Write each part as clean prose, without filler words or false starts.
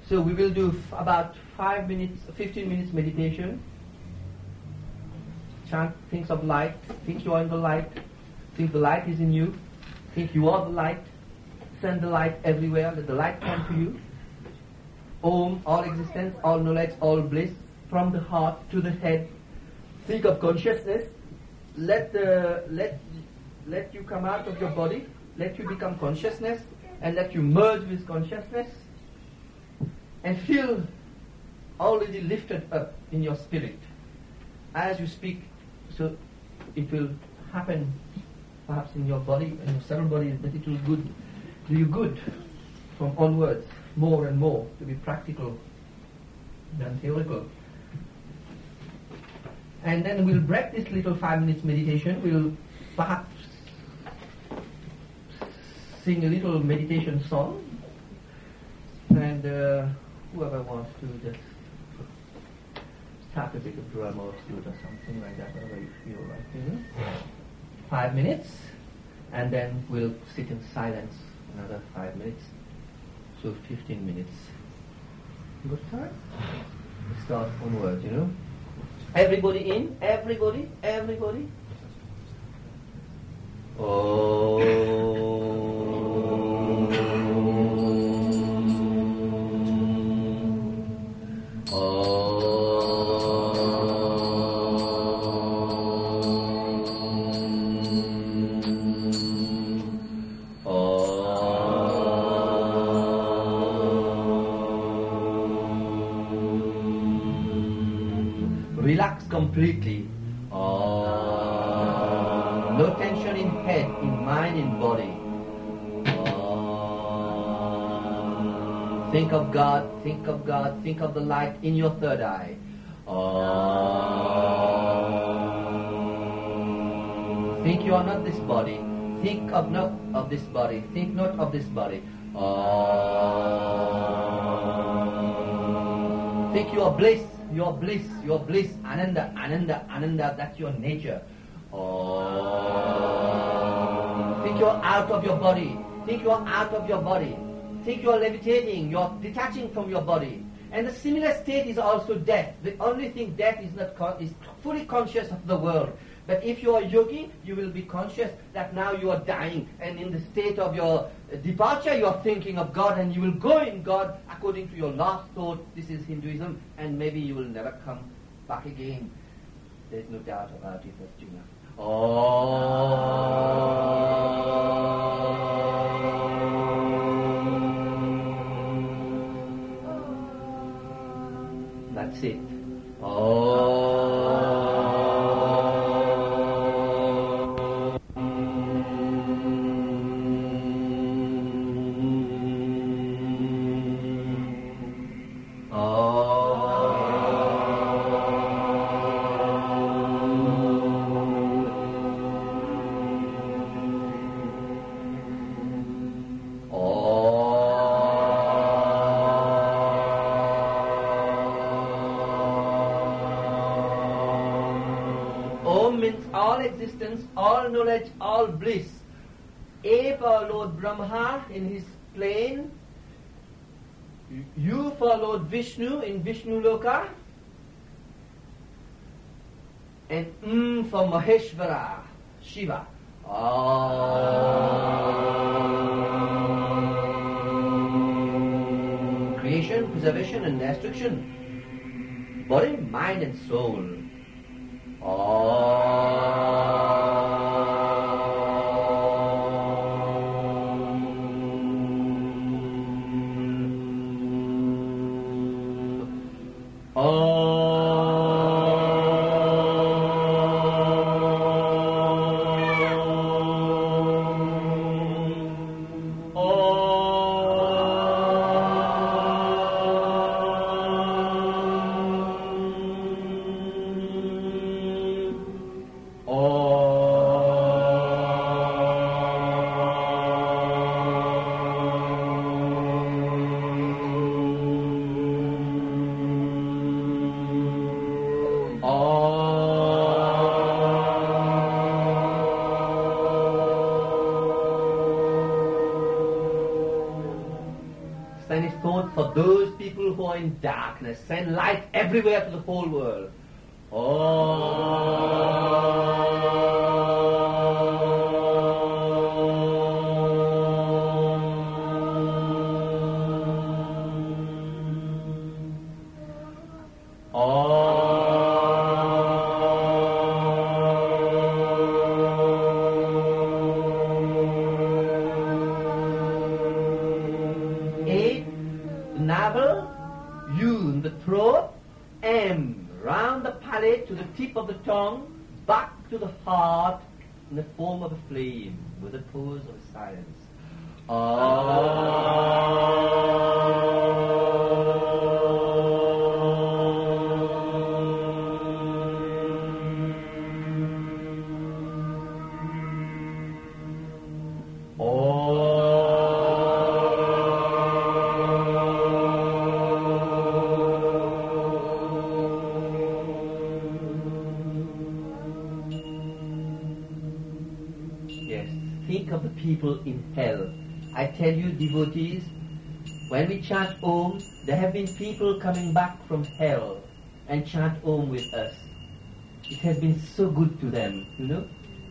So we will do about 15 minutes meditation. Chant, think of light, think you are in the light, think the light is in you, think you are the light, send the light everywhere, let the light come to you. Om, all existence, all knowledge, all bliss, from the heart to the head. Think of consciousness, let you come out of your body, let you become consciousness, and let you merge with consciousness, and feel already lifted up in your spirit. As you speak, so it will happen perhaps in your body and your several bodies, but it will do you good from onwards, more and more, to be practical than theoretical. And then we'll break this little 5 minutes meditation. We'll perhaps sing a little meditation song, and whoever wants to just tap a bit of drum or flute or something like that, whatever you feel like. 5 minutes, and then we'll sit in silence another 5 minutes, so 15 minutes. Good time? We start onwards, Everybody in, everybody. Relax completely. No tension in head, in mind, in body. Think of God, think of the light in your third eye. Think you are not this body. Think of not of this body. Think not of this body. Think you are bliss. Your bliss, ananda, that's your nature. Think you're out of your body. Think you are out of your body. Think you are levitating, you are detaching from your body. And the similar state is also death. The only thing death is not is fully conscious of the world. But if you are yogi, you will be conscious that now you are dying, and in the state of your departure, you are thinking of God, and you will go in God according to your last thought. This is Hinduism, and maybe you will never come back again. There is no doubt about it, Arjuna. That's it. All knowledge, all bliss. A for Lord Brahma in his plane, U for Lord Vishnu in Vishnu Loka, and for Maheshvara, Shiva. Creation, preservation and destruction. Body, mind and soul. Send His thoughts for those people who are in darkness. Send light everywhere to the whole world. To the tip of the tongue, back to the heart in the form of a flame, with a pose of silence. People in hell. I tell you, devotees, when we chant Om, there have been people coming back from hell and chant Om with us. It has been so good to them, you know.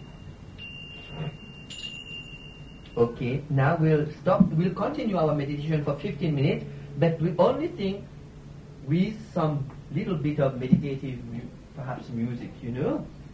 Okay, now we'll stop. We'll continue our meditation for 15 minutes, but we only think with some little bit of meditative, perhaps music, you know.